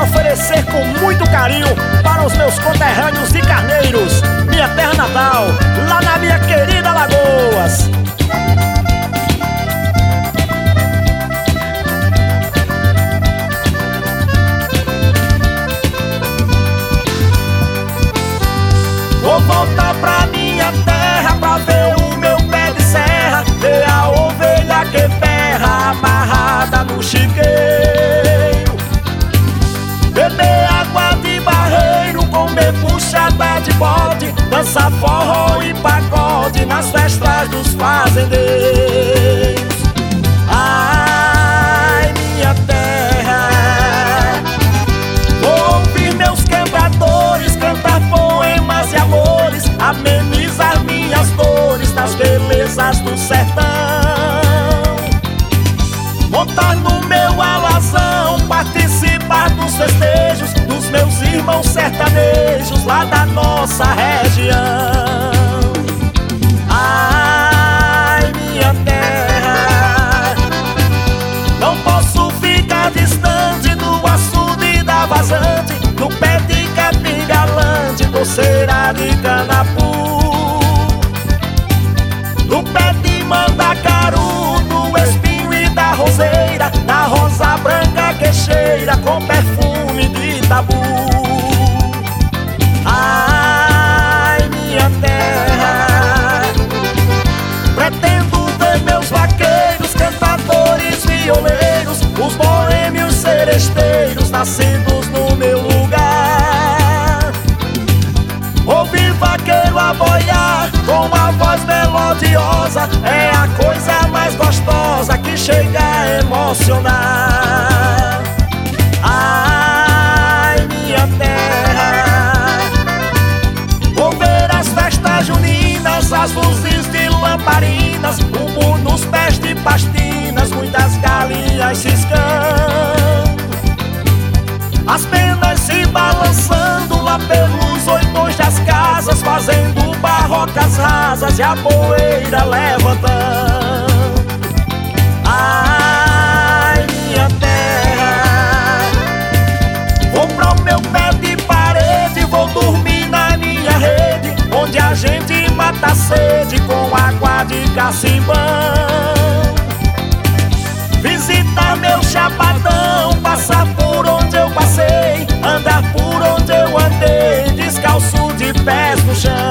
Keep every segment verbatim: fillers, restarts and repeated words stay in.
quero oferecer com muito carinho para os meus conterrâneos de Carneiros, minha terra natal, lá na minha querida Alagoas. Vou voltar pra minha terra pra ver o meu pé de serra, ver a ovelha que berra amarrada no chiqueiro, beber água de barreiro, comer puxada de bode, dançar forró e pagode nas festas dos fazendeiros. Ai, minha terra, vou ouvir meus quebradores cantar poemas e amores, amenizar minhas dores das belezas do sertão, montar no meu alazão, participar dos festejos dos meus irmãos sertanejos lá da nossa região. Ai, minha terra, não posso ficar distante do açude da vazante, no pé de capim galante, doceira de canapu, no pé de mandacaru, do espinho e da roseira, da rosa branca que cheira com perfume de tabu. Ai, minha terra, pretendo ver meus vaqueiros, cantadores, violeiros, os boêmios seresteiros nascidos no meu lugar, ouvir vaqueiro a boiar com a voz melodiosa, é a coisa mais gostosa que chega a emocionar. Ai, minha terra, vou ver as festas juninas, as luzes de lamparinas, rumo nos pés de pastinas, muitas galinhas ciscando, as penas se balançando lá pelos oitões das casas, fazendo barrocas rasas e a poeira levantando. Ai, minha terra, vou pro meu pé de parede, vou dormir na minha rede, onde a gente mata a sede com água de cacimbão, visitar meu chapadão, passar por onde eu passei, andar por onde eu andei, descalço de pés no chão.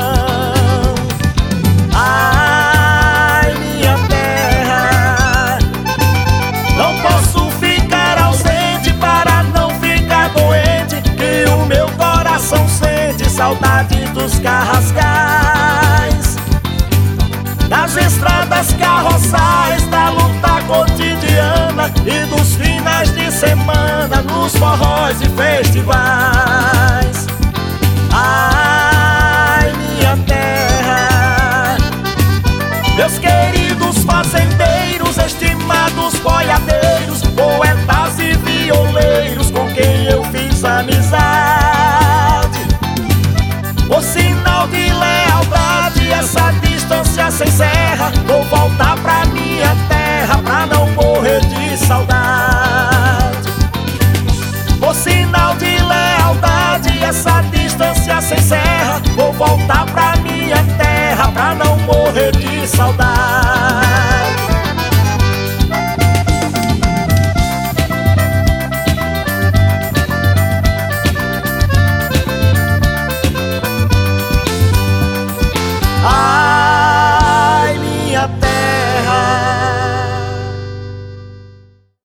Ai, minha terra, não posso ficar ausente para não ficar doente, que o meu coração sente saudade dos carrascais, das estradas carroçais, da luta cotidiana e dos finais de semana nos forróis e festivais.